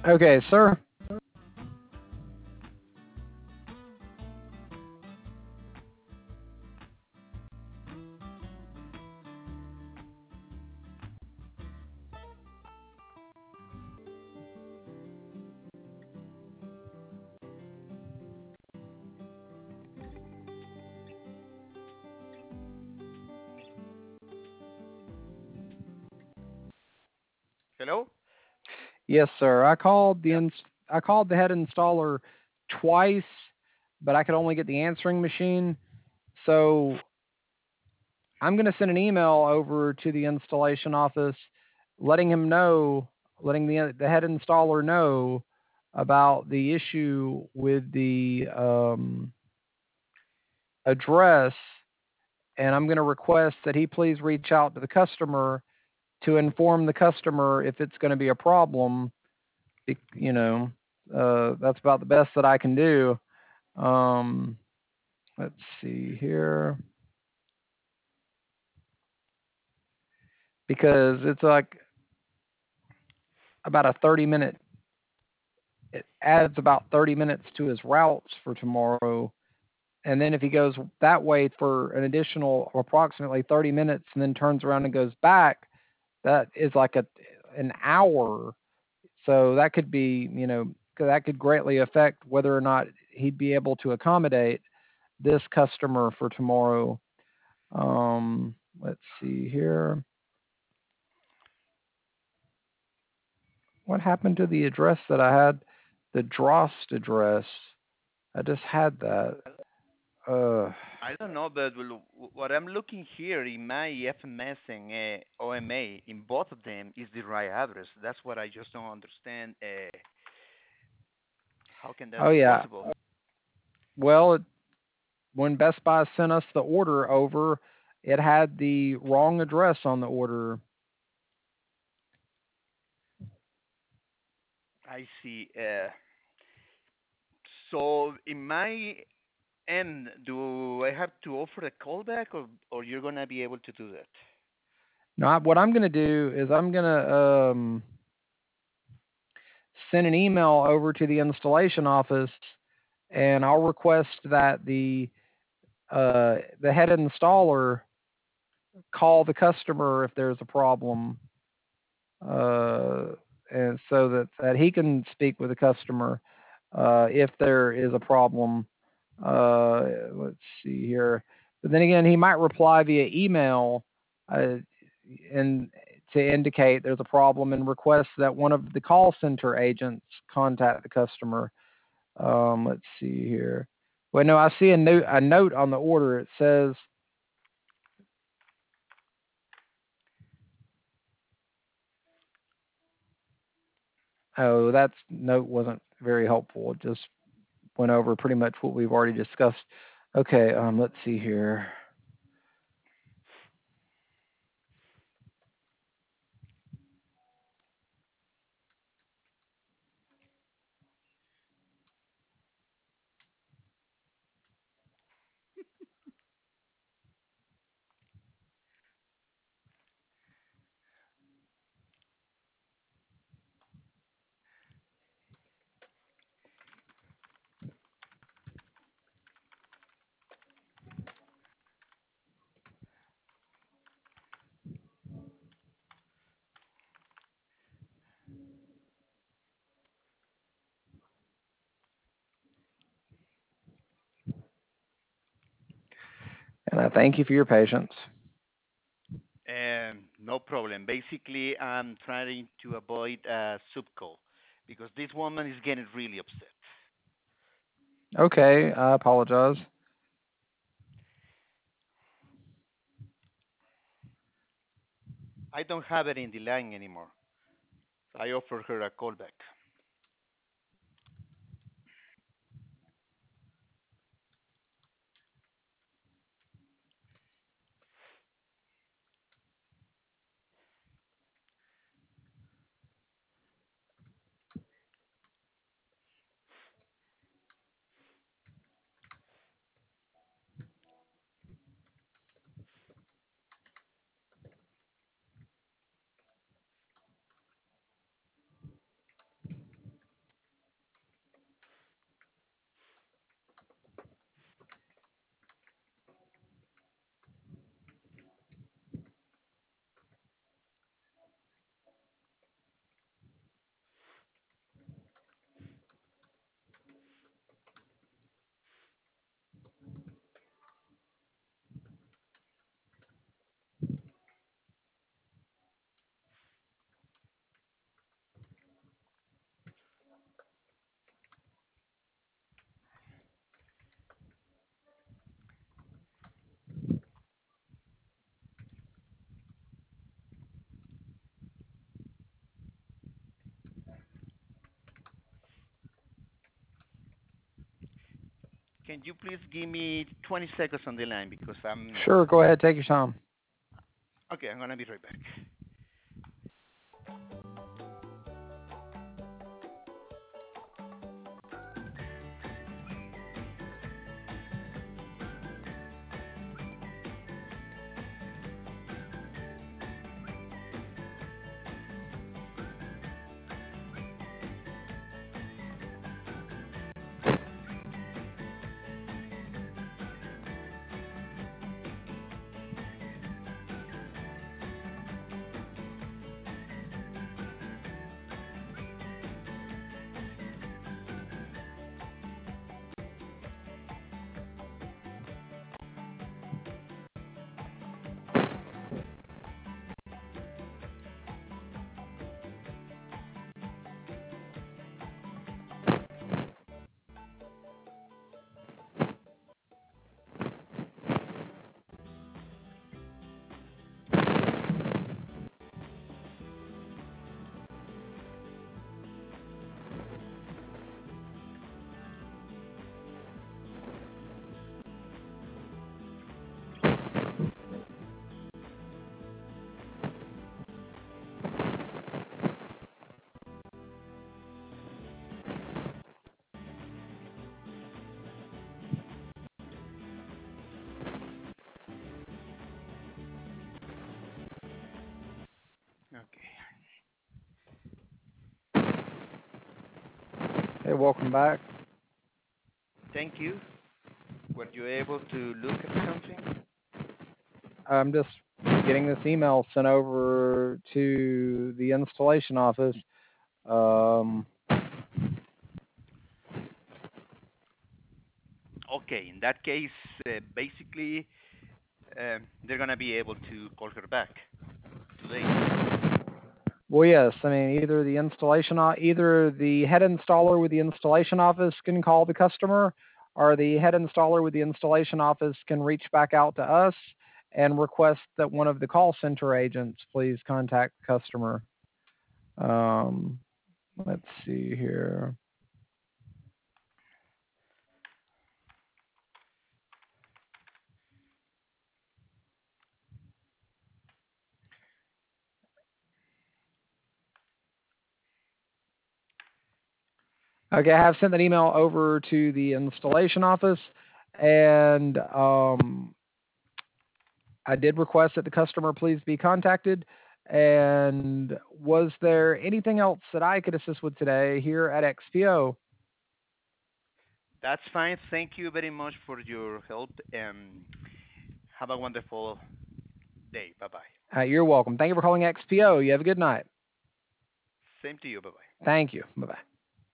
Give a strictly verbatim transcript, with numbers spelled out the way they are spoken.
Okay, sir. Hello? Yes, sir. I called the Yeah. ins- I called the head installer twice, but I could only get the answering machine. So I'm going to send an email over to the installation office, letting him know, letting the the head installer know about the issue with the um, address, and I'm going to request that he please reach out to the customer to inform the customer if it's going to be a problem. You know, uh, that's about the best that I can do. Um, let's see here, because it's like about a thirty minute. It adds about thirty minutes to his routes for tomorrow, and then if he goes that way for an additional approximately thirty minutes, and then turns around and goes back, that is like a an hour. So that could be, you know, that could greatly affect whether or not he'd be able to accommodate this customer for tomorrow. Um, let's see here. What happened to the address that I had? The Drost address. I just had that. Uh, I don't know, but w- what I'm looking here in my F M S and uh, O M A, in both of them, is the right address. That's what I just don't understand. Uh, how can that oh be yeah. possible? Well, it, when Best Buy sent us the order over, it had the wrong address on the order. I see. Uh, so in my end, do I have to offer a callback, or or you're gonna be able to do that? Now, what I'm going to do is I'm going to um, send an email over to the installation office, and I'll request that the uh, the head installer call the customer if there's a problem, uh, and so that, that he can speak with the customer uh, if there is a problem. Uh, let's see here. But then again, he might reply via email uh, and to indicate there's a problem and request that one of the call center agents contact the customer. Um, let's see here. Well, no, I see a note a note on the order. It says, "Oh, that note wasn't very helpful. It just went over pretty much what we've already discussed." Okay, um, let's see here. And I thank you for your patience. Um, no problem. Basically, I'm trying to avoid a sub call because this woman is getting really upset. Okay, I apologize. I don't have it in the line anymore. So I offer her a call back. Can you please give me twenty seconds on the line because I'm Sure, go ahead, take your time. okay. I'm gonna be right back. Okay. Hey, welcome back. Thank you. Were you able to look at something? I'm just getting this email sent over to the installation office. Um, Okay. In that case, uh, basically, um, they're gonna be able to call her back today. well, yes, I mean either the installation, o- either the head installer with the installation office can call the customer, or the head installer with the installation office can reach back out to us and request that one of the call center agents please contact the customer. Um, let's see here. Okay, I have sent that email over to the installation office, and um, I did request that the customer please be contacted. And was there anything else that I could assist with today here at X P O? That's fine. Thank you very much for your help and have a wonderful day. Bye bye. Uh, you're welcome. Thank you for calling X P O. You have a good night. Same to you. Bye bye. Thank you. Bye bye.